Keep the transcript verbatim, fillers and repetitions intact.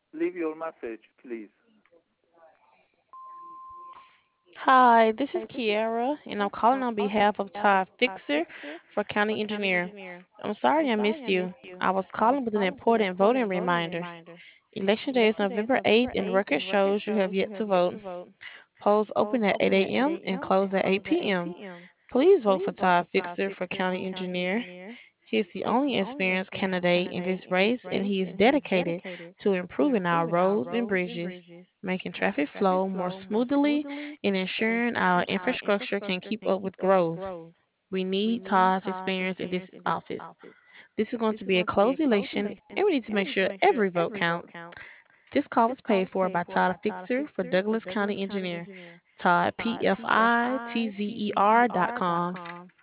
Leave your message, please. Hi, this is Kiara, and I'm calling on behalf of Todd Fixer for County Engineer. I'm sorry I missed you. I was calling with an important voting reminder. Election day is November eighth, and record shows you have yet to vote. Polls open at eight a m and close at eight p m Please vote for Todd Fixer for County Engineer. He is the only experienced candidate in this race, and he is dedicated to improving our roads and bridges, making traffic flow more smoothly, and ensuring our infrastructure can keep up with growth. We need Todd's experience in this office. This is going to be a closed election, and we need to make sure every vote counts. This call was paid for by Todd Fixer for Douglas County Engineer. Todd, P F I T Z E R dot com.